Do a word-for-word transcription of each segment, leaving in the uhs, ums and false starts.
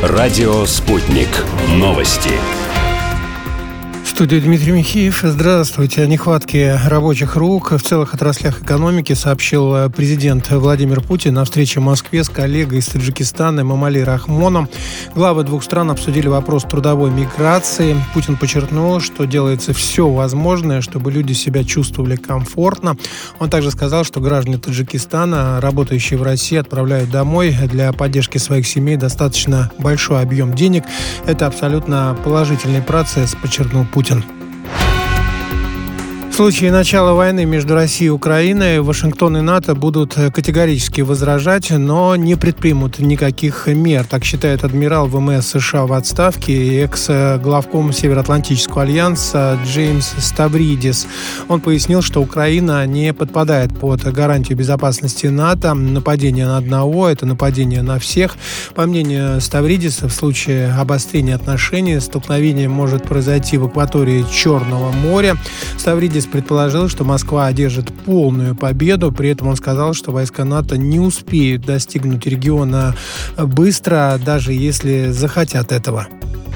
Радио «Спутник». Новости. В студии Дмитрий Михеев. Здравствуйте. О нехватке рабочих рук в целых отраслях экономики сообщил президент Владимир Путин на встрече в Москве с коллегой из Таджикистана Эмомали Рахмоном. Главы двух стран обсудили вопрос трудовой миграции. Путин подчеркнул, что делается все возможное, чтобы люди себя чувствовали комфортно. Он также сказал, что граждане Таджикистана, работающие в России, отправляют домой для поддержки своих семей достаточно большой объем денег. Это абсолютно положительный процесс, подчеркнул Путин. В случае начала войны между Россией и Украиной Вашингтон и НАТО будут категорически возражать, но не предпримут никаких мер. Так считает адмирал ВМС США в отставке и экс-главком Североатлантического альянса Джеймс Ставридис. Он пояснил, что Украина не подпадает под гарантию безопасности НАТО. Нападение на одного – это нападение на всех. По мнению Ставридиса, в случае обострения отношений столкновение может произойти в акватории Черного моря. Ставридис предположил, что Москва одержит полную победу. При этом он сказал, что войска НАТО не успеют достигнуть региона быстро, даже если захотят этого.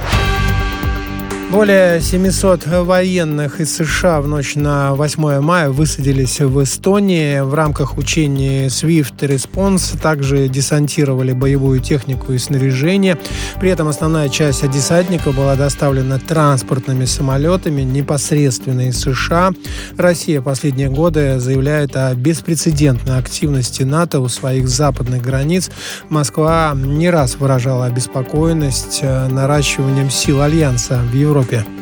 Более семисот военных из США в ночь на восьмое мая высадились в Эстонии. В рамках учений Swift Response также десантировали боевую технику и снаряжение. При этом основная часть десантников была доставлена транспортными самолетами непосредственно из США. Россия последние годы заявляет о беспрецедентной активности НАТО у своих западных границ. Москва не раз выражала обеспокоенность наращиванием сил Альянса в Европе.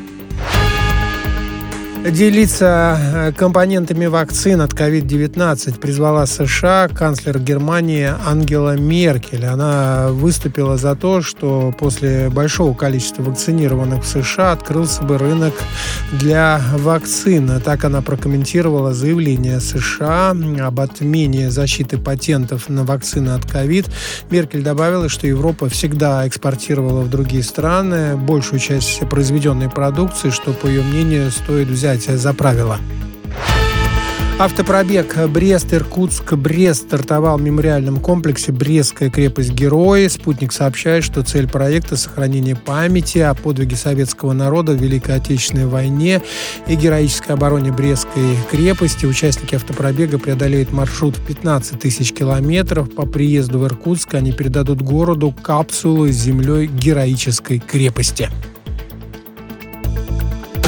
Делиться компонентами вакцин от ковид девятнадцать призвала США канцлер Германии Ангела Меркель. Она выступила за то, что после большого количества вакцинированных в США открылся бы рынок для вакцин. Так она прокомментировала заявление США об отмене защиты патентов на вакцины от ковид. Меркель добавила, что Европа всегда экспортировала в другие страны большую часть произведенной продукции, что, по ее мнению, стоит взять за правило. Автопробег Брест-Иркутск-Брест стартовал в мемориальном комплексе «Брестская крепость-герой». «Спутник» сообщает, что цель проекта – сохранение памяти о подвиге советского народа в Великой Отечественной войне и героической обороне Брестской крепости. Участники автопробега преодолеют маршрут в пятнадцать тысяч километров. По приезду в Иркутск они передадут городу капсулу с землей героической крепости.